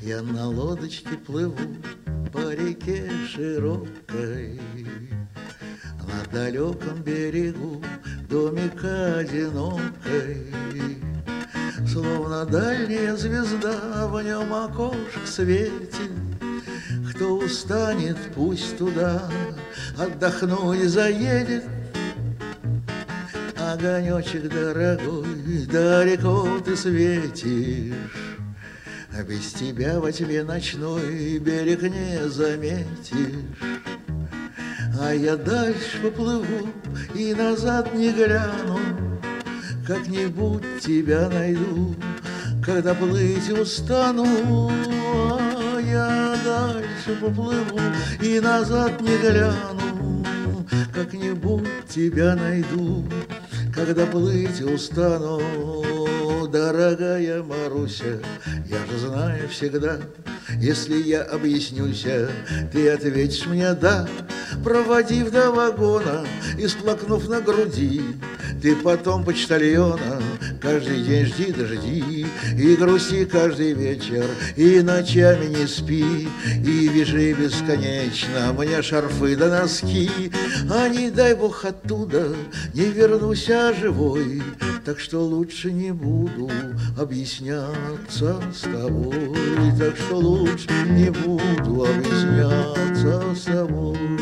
Я на лодочке плыву по реке широкой, на далеком берегу домика одинокой. Словно дальняя звезда в нем окошек светит. Кто устанет, пусть туда отдохнуть заедет. Огонечек дорогой, далеко ты светишь, а без тебя во тьме ночной берег не заметишь. А я дальше поплыву и назад не гляну, как-нибудь тебя найду, когда плыть устану. А я дальше поплыву и назад не гляну, как-нибудь тебя найду, когда плыть устану. Дорогая Маруся, я же знаю всегда, если я объяснюся, ты ответишь мне «да». Проводив до вагона и сплакнув на груди, ты потом почтальона каждый день жди да жди. И грусти каждый вечер, и ночами не спи, и вяжи бесконечно мне шарфы да носки. А не дай Бог оттуда не вернусь живой, так что лучше не буду объясняться с тобой. Так что лучше не буду объясняться с тобой.